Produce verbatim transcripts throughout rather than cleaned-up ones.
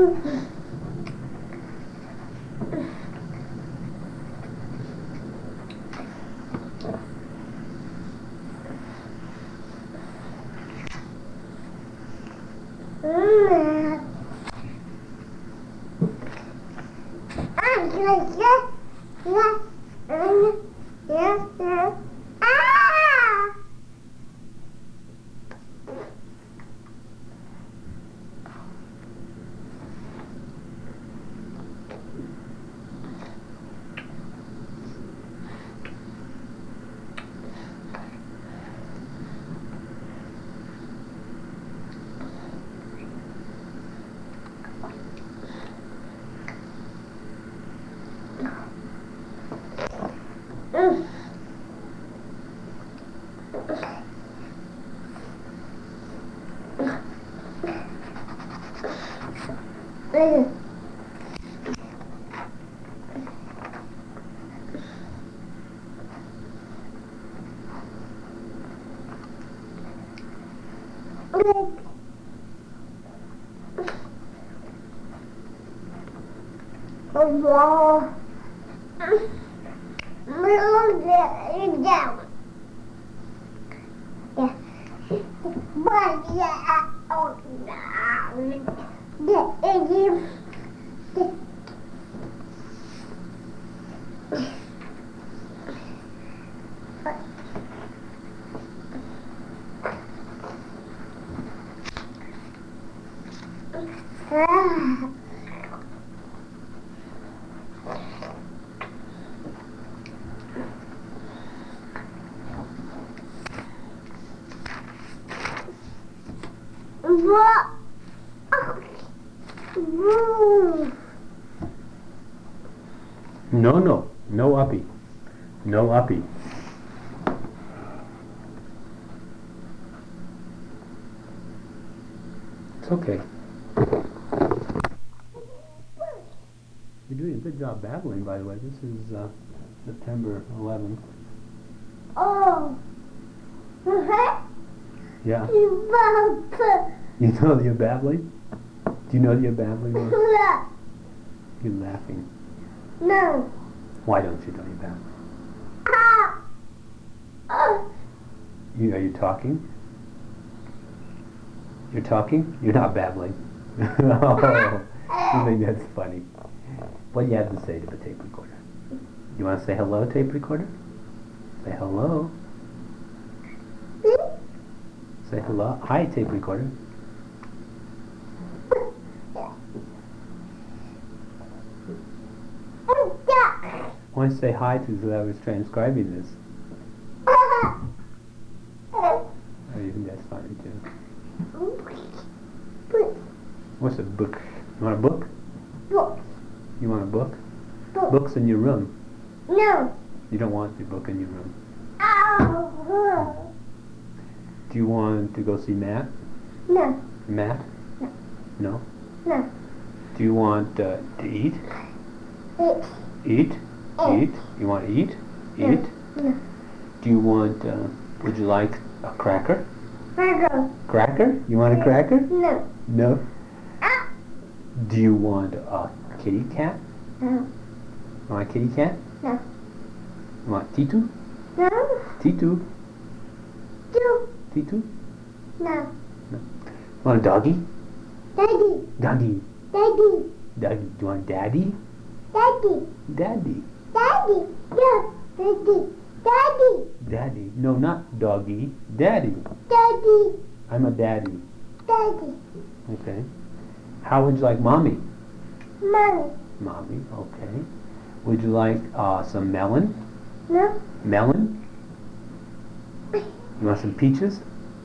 Wow. No, no, no uppy, no uppy. It's okay. You're doing a good job babbling, by the way. This is uh, September eleventh. Oh. Yeah. You know that you're babbling? Do you know that you're babbling? No. You're laughing. No. Why don't you know you're babbling? Ah. Oh. You, are you talking? You're talking? You're not babbling. Oh, I think that's funny. What do you have to say to the tape recorder? You want to say hello, tape recorder? Say hello. Say hello. Hi, tape recorder. I want to say hi to whoever was transcribing this. Oh, you think that's funny too. What's a book? You want a book? Book. You want a book? Book. Book's in your room. No. You don't want the book in your room. Oh. Do you want to go see Matt? No. Matt? No. No? No. Do you want uh, to eat? Eat. Eat? Eat. Eat? You want to eat? No. Eat? No. Do you want, uh, would you like a cracker? Cracker. Cracker? You want a cracker? No. No? Ah. Do you want a kitty cat? No. You want a kitty cat? No. You want Titu? No. Titu? Do. Titu? No. Want a doggy? Daddy. Doggy. Daddy. Doggy. Do you want daddy? Daddy. Daddy. Daddy. No. Daddy. Daddy. Daddy. No, not doggy. Daddy. Daddy. I'm a daddy. Daddy. Okay. How would you like mommy? Mommy. Mommy, okay. Would you like uh, some melon? No. Melon? You want some peaches?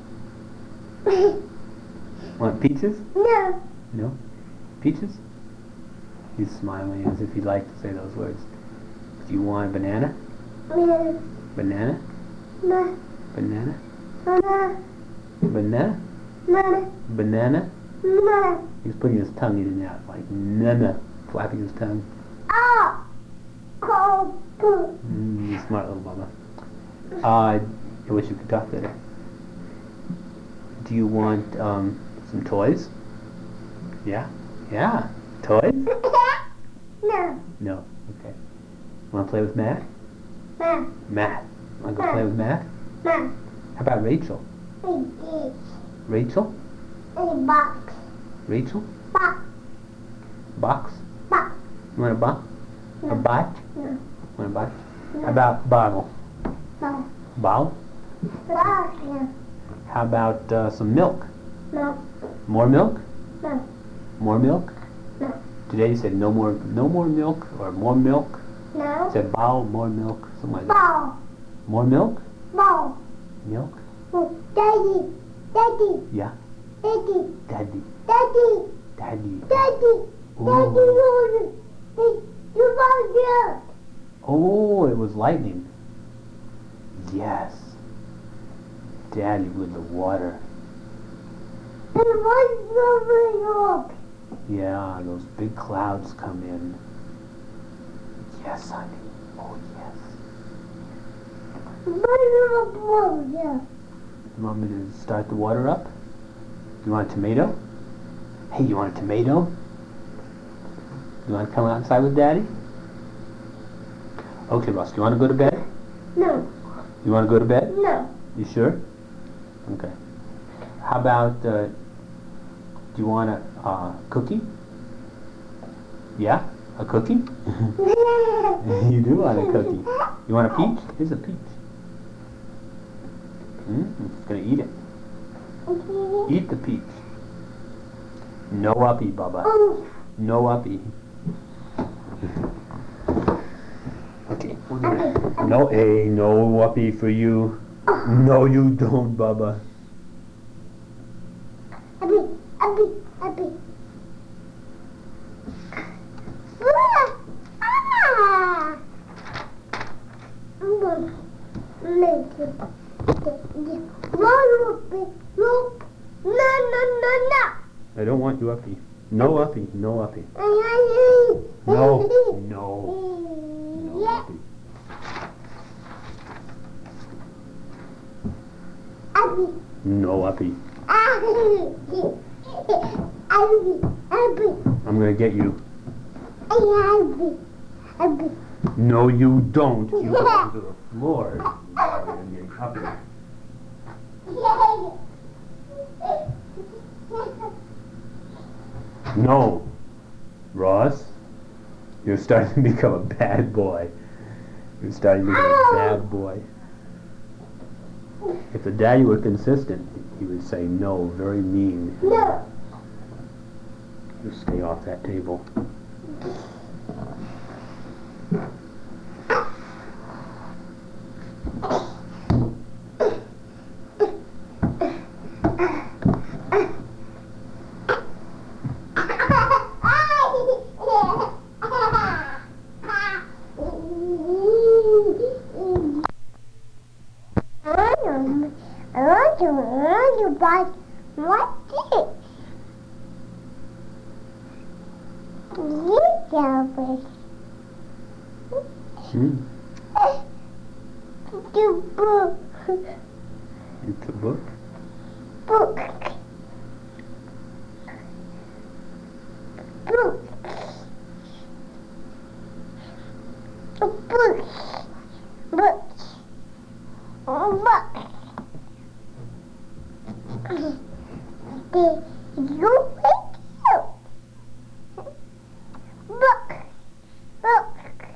Want peaches? No. No? Peaches? He's smiling as if he'd like to say those words. Do you want a banana? No. Banana? No. Banana? No. Banana? No. Banana? No. He's putting his tongue in and out, like nana, flapping his tongue. Ah. Cold. Mm, you smart little mama. Uh, I wish you could talk better. Do you want um, some toys? Yeah? Yeah. Toys? No. No. Okay. Want to play with Matt? Ma. Matt. Want to go play with Matt? Ma. How about Rachel? A Rachel? A box. Rachel? Box. Box? Box. You want a box? No. A bot? No. Want a bot? No. How about bottle? No. Bottle? Box. No. How about uh, some milk? No. More milk? No. More milk? No. Today you said no more, no more milk or more milk. No. You said bottle, more milk, something like that. Ball. More milk? Ball. Milk? Daddy. Daddy. Yeah. Daddy. Daddy. Daddy. Daddy. Daddy. Ooh. Daddy. Daddy. You want milk? Oh, it was lightning. Yes. Daddy with the water. And what's the milk? Yeah, those big clouds come in. Yes, honey. Oh, yes. What's the milk? You want me to start the water up? You want a tomato? Hey, you want a tomato? You want to come outside with Daddy? Okay, Ross, you want to go to bed? No. You want to go to bed? No. You sure? Okay. How about, uh, do you want a uh, cookie? Yeah? A cookie? You do want a cookie. You want a peach? Here's a peach. Mm, it's gonna eat it. Eat the peach. No uppy, Bubba. No uppy. Okay. we're gonna- No A, no uppy for you. No, you don't, Bubba. Abby, Abby, Abby. Ah! I'm gonna make it. Look. No, no, no, no. I don't want you uppy. No uppy, no uppy. No. No, no. No Yeah. uppy. Abby. No uppy. Abby. Abby. Abby. I'm gonna get you. Abby. Abby. No, you don't. You go to the floor. You're getting uppy. No. Ross, you're starting to become a bad boy. You're starting to become a bad boy. If the daddy were consistent, he would say no, very mean. No. Just stay off that table. I want to, I want to buy, what's this? You tell me. Hmm. The book. It's a book. Book. Book. A book. Book. A book. The you make you. Book. Book.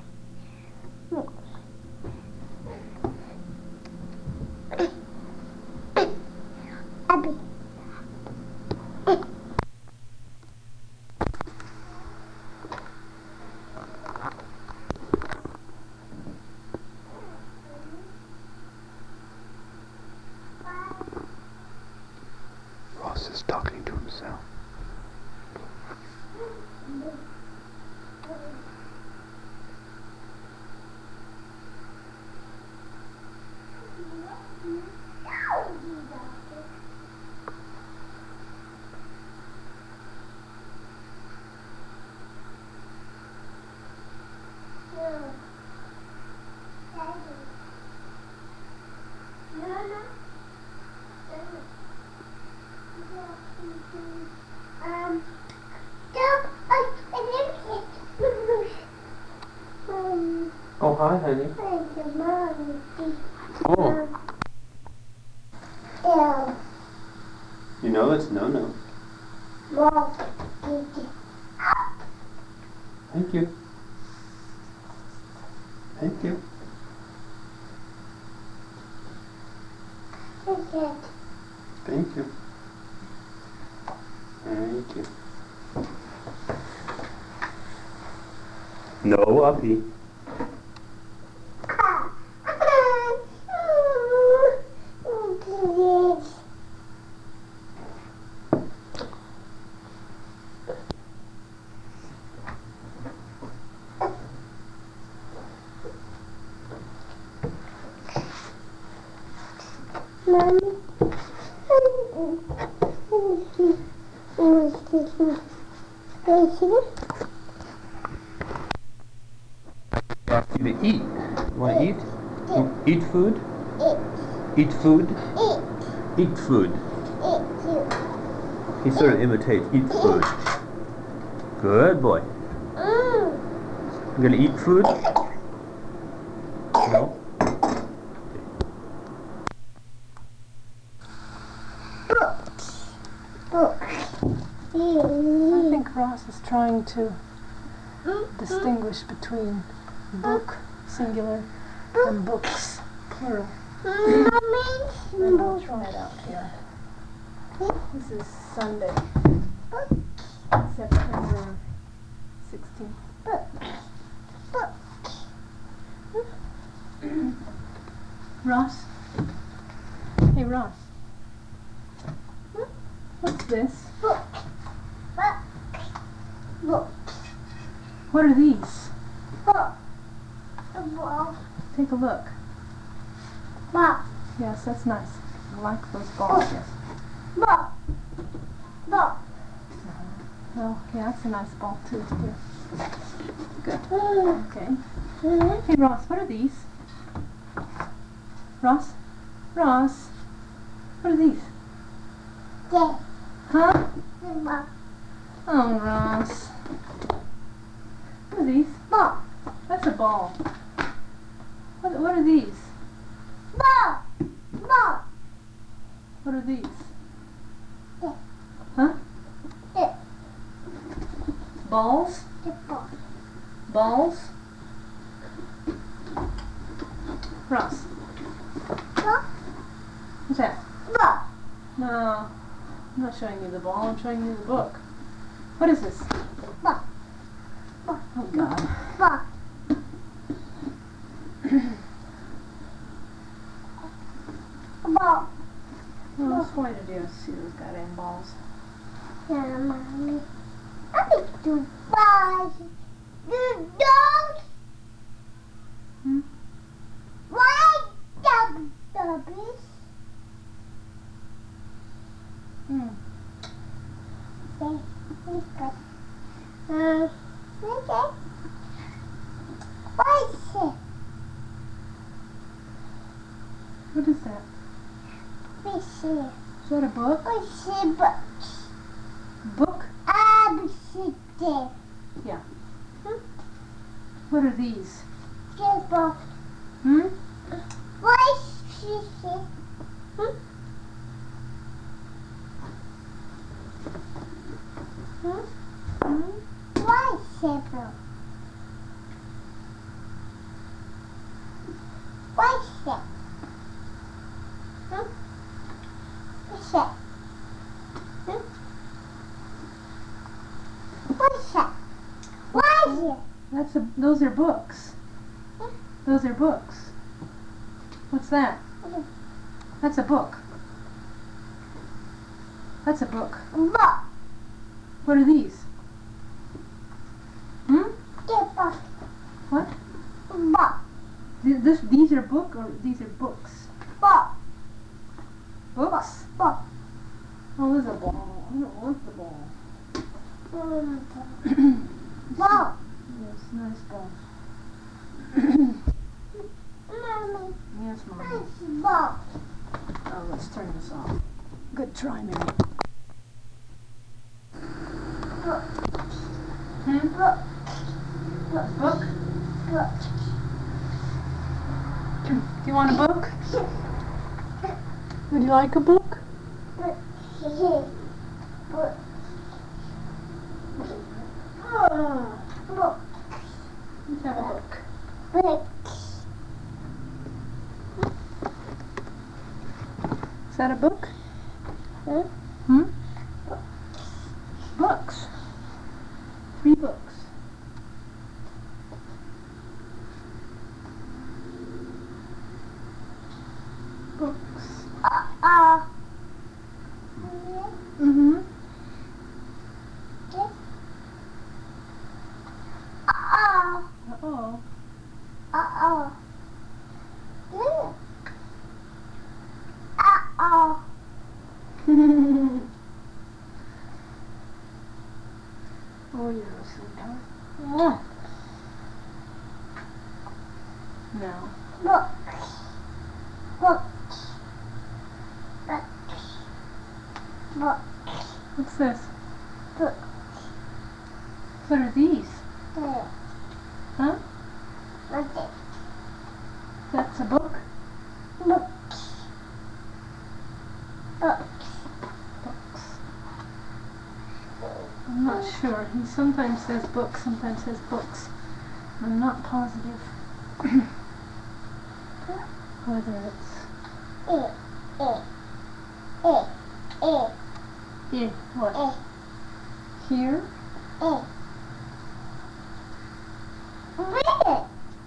Abby. hi, honey. Thank you, Mommy. Oh, Ew. you know it's no-no. Mom. Thank you. Thank you. Thank you. Thank you. Thank you. Thank you. No, uppy. Mommy. Ask you to eat. You want to eat? You eat food? Eat food? Eat food. He sort of imitates eat food. Good boy. You gonna eat food? No? I think Ross is trying to distinguish between book, singular, and books, plural. And I'll try it out here. This is Sunday, September sixteenth. Ross? Hey, Ross. What's this? What are these? Take a look. Yes, that's nice. I like those balls, yes. Oh, yeah, that's a nice ball too. Here. Good. Okay. Hey, Ross, what are these? Ross? Ross? What are these? Huh? Oh, Ross. What are these? That's a ball. What, what are these? What are these? Huh? Balls? Balls? Ross. What's that? No. I'm not showing you the ball, I'm showing you the book. What is this? Oh God. Well, let's point it here. See those goddamn balls. Yeah, Mommy. I think two balls. The dogs. Hmm? Why dog doggies? Hmm. Okay, that's good. Um, okay. What is it? What is that? What is it? Is that a book? What is it? Books. Book? Absolutely. Yeah. Hmm? What are these? Good book. Hmm? What is it? Hmm? Hmm? Hmm? What is it? Book? What is it? Hmm? What's it? Hmm? What's it? What is it? That's a, those are books. Those are books. What's that? That's a book. That's a book. Book. What are these? Hmm? Good book. What? Book. Th- This, these are book or these are books? Book. Books? Book. Oh, there's a ball. I don't want the ball. Book. Yes, nice ball. Mommy. Yes, Mommy. Nice book. Oh, let's turn this off. Good try, Mary. Book. Hmm? Book. Book? Book. Do you want a book? Would you like a book? Ah, Book. let's have a book. Book. Is that a book? Hmm? Hmm? Books. Three books. Books. Uh-oh. Mm-hmm. Uh-oh. Uh-oh. Uh-oh. Mm. Uh-oh. Oh, you're a sweetheart. Mwah. Now. Books. Books. Books. Books. What's this? Books. What are these? There. Huh? What's it? That's a book? Books. Books. Books. I'm not sure. He sometimes says books, sometimes says books. I'm not positive whether it's Eh. Eh. Eh. Eh. eh, what? Eh. Here? Eh. Where?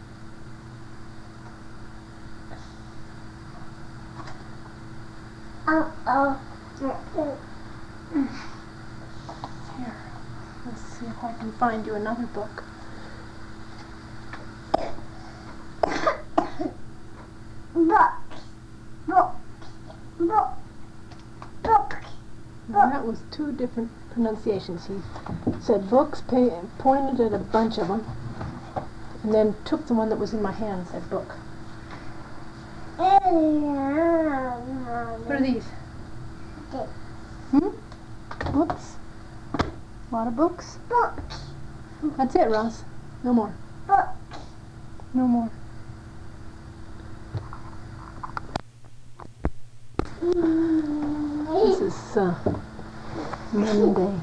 Uh-oh. Here. Let's see if I can find you another book. Books. Books. Books. Books. Now, that was two different pronunciations. He said books, pa- pointed at a bunch of them, and then took the one that was in my hand and said book. What are these? Hmm? Books? A lot of books? Books. That's it, Ross. No more. Books. No more. This is uh, Monday,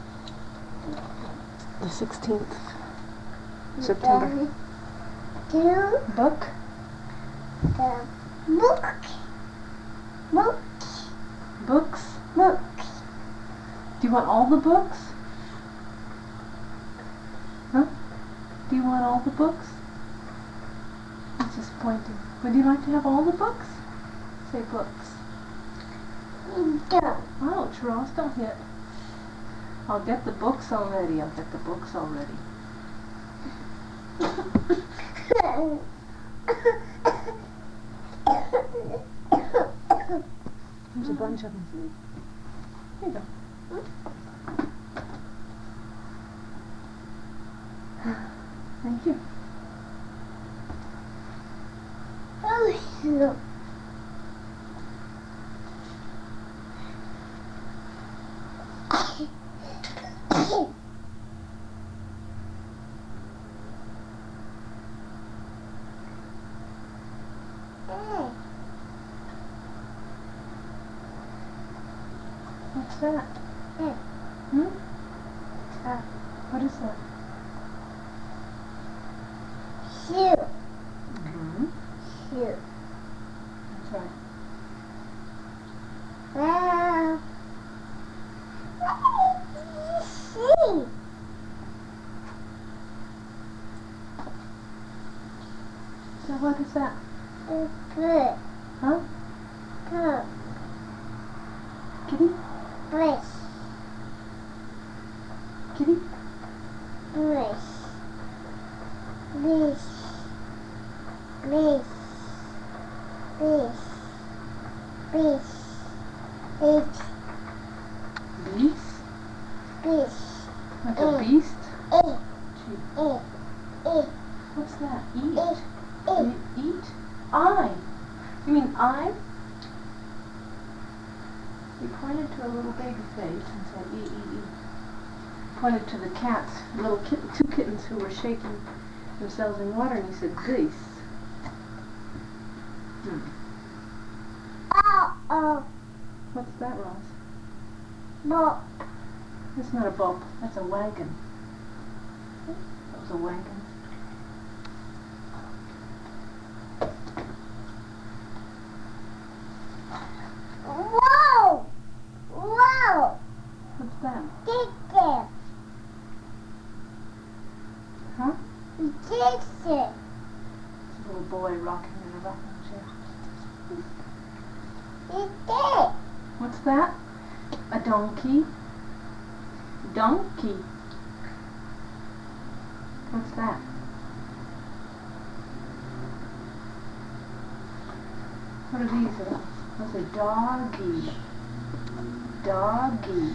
the sixteenth September. Two. Book? The book. Books. Books? Books. Do you want all the books? Huh? Do you want all the books? He's just pointing. Would you like to have all the books? Say books. Go. Ouch, Ross, don't hit. I'll get the books already. I'll get the books already. There's a bunch of them. Here you go. Thank you. Oh, look. What's that? Mm. Hmm? Uh. What is that? Shoe. Mm-hmm. Shoe. That's right. Wow. See. So what is that? It's good. Huh? Good. Kitty? Brush. Kitty? Brush. Brush. Brush. Brush. Brush. Brush. Beast? Brush. Like a Mm. beast? Eh. Gee, Eh. Eh. what's that? Eat? Eh. Eh. E- eat? Eye? You mean eye? He pointed to a little baby face and said, e, e, e. Pointed to the cats, little kitten, two kittens who were shaking themselves in water, and he said, beasts. Hmm. Uh-oh. What's that, Ross? But That's not a bump. That's a wagon. That was a wagon. whoa! Whoa! What's that? Take it. Huh? Take it. It's a little boy rocking in a rocking chair. Take it. What's that? A donkey? Donkey. What's that? What are these? Uh, What's a doggy? Doggy.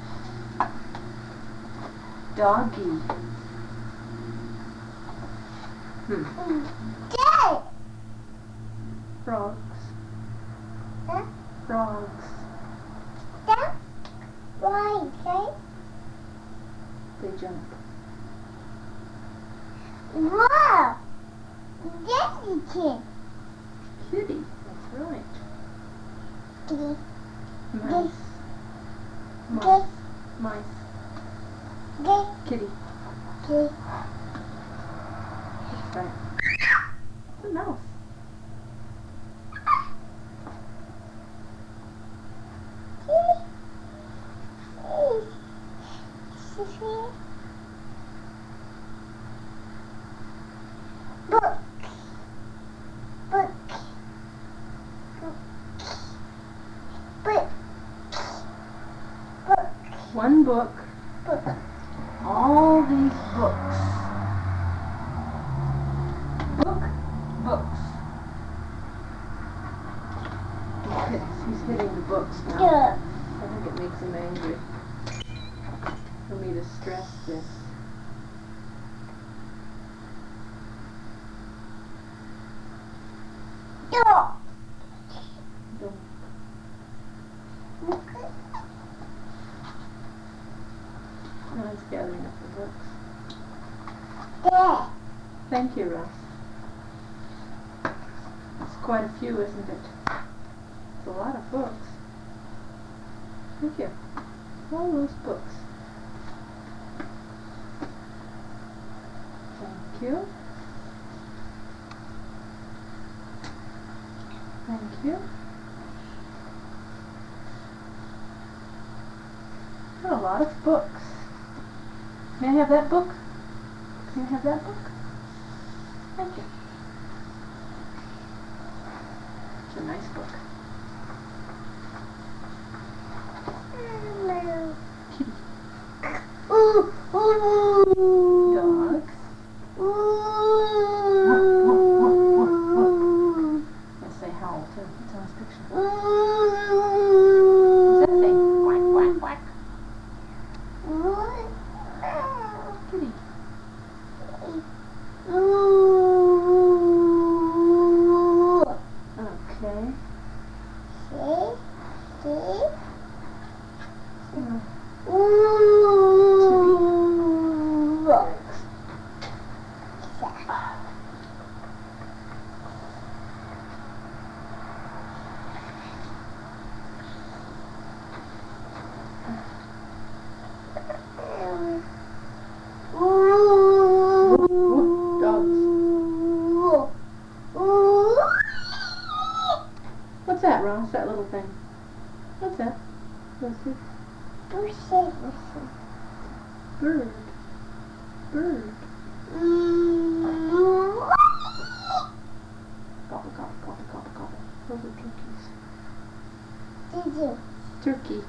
Doggy. Hmm. Take. Frogs. Huh? Frogs. That. Why? Okay. They jump. Whoa! That's a kid. Kitty. That's right. Kitty. Mice. Mice. Kitty. Mice. Kitty. Kitty. Kitty. That's right. It's a mouse. Book. Book. Book. Book. One book. Book. All these books. Book. Books. He's, hit, he's hitting the books now. Yeah. I think it makes him angry for me to stress this. Yeah. Don't. Now he's gathering up the books. Yeah. Thank you, Russ. It's quite a few, isn't it? It's a lot of books. Look here. All those books. Thank you. Thank you. There are a lot of books. May I have that book? May I have that book? Thank you. It's a nice book. Kitty. Ooh, ooh. Dogs. Ooh. Let's say howl too. It's on his picture. Ooh. What's that say? Quack, quack, quack. Ooh. Kitty. Ooh. Okay. See? See? Mm. Ooh. Ooh, dogs. What's that, Ross? That little thing. What's that? Lucy? Bird. Bird. Gobble, gobble, gobble, gobble, gobble. Those are turkeys. Turkey.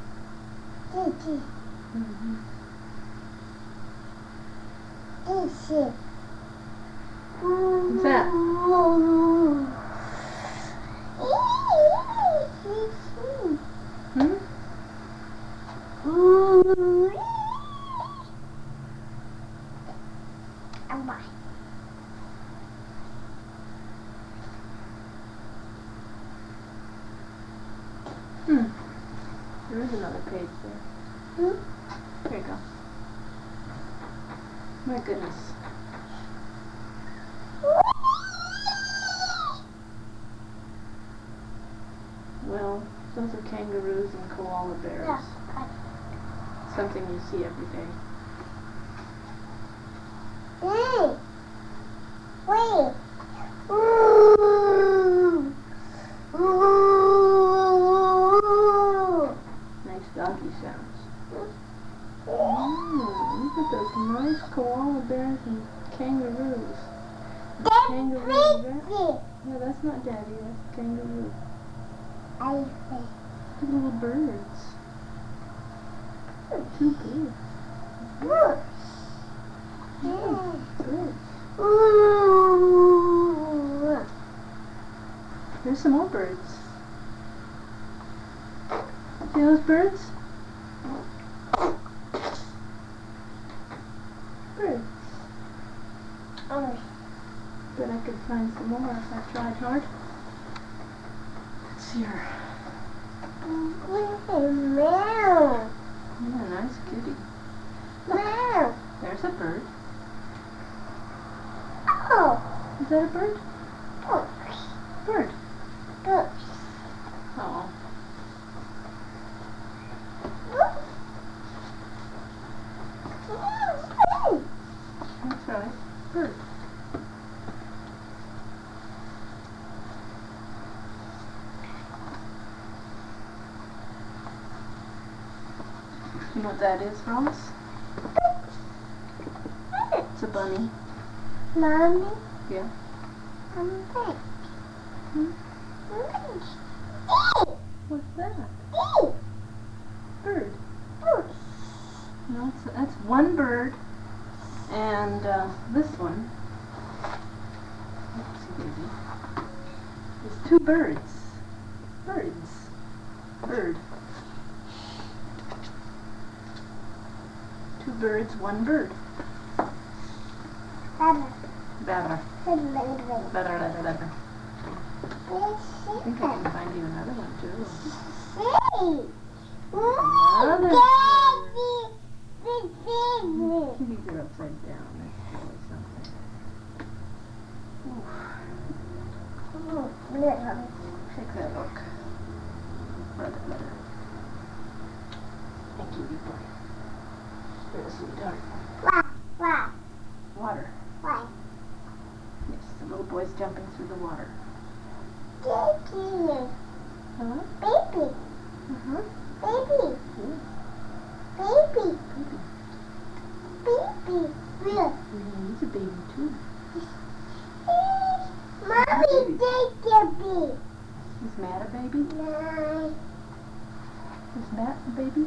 Mm-hmm. What's What's that? Hmm? Hmm. There is another page there. Hmm? There you go. My goodness. Those are kangaroos and koala bears. Yeah. Something you see every day. Hey. Wait. Ooh. Ooh. Nice doggy sounds. Mm, look at those nice koala bears and kangaroos. The kangaroo bear. No, that's not Daddy. That's kangaroo. I see. The little birds. Two birds. Look. Yeah, birds. Ooh. There's some more birds. See those birds? Birds. Oh. Bet I could find some more if I tried hard. It's here. Meow. Yeah, nice kitty. Meow. There's a bird. Oh. Is that a bird? Books. Bird. Books. Oh. That's right. Bird. You know what that is, Ross? It's a bunny. Mommy. Yeah. I'm back. Hmm? Books. What's that? Bird. Books. No, it's, that's one bird. And uh, this one. Oopsie daisy. There's two birds. Birds. Bird. Two birds, one bird. Baba. Better. Baba. Better, better, better. I think I can find you another one too. Hey. Another Daddy. Big baby. Kitties are upside down. That's really something. Oof. Oh, little. Take that look. Brother, brother. Thank you, big boy. You're a sweetheart. Why? Why? Water. Why? Yes, the little boy's jumping through the water. Baby. Huh? Baby. Uh-huh. Baby. Yeah. Baby. Baby. Baby. Look. Yeah, he's a baby too. Mommy, take your baby. Is Matt a baby? No. Is Matt a baby?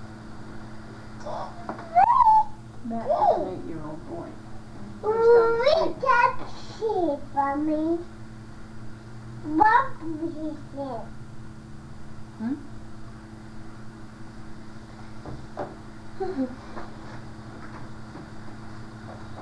Matt is an eight-year-old boy. We touch it for me. What is it? Hmm?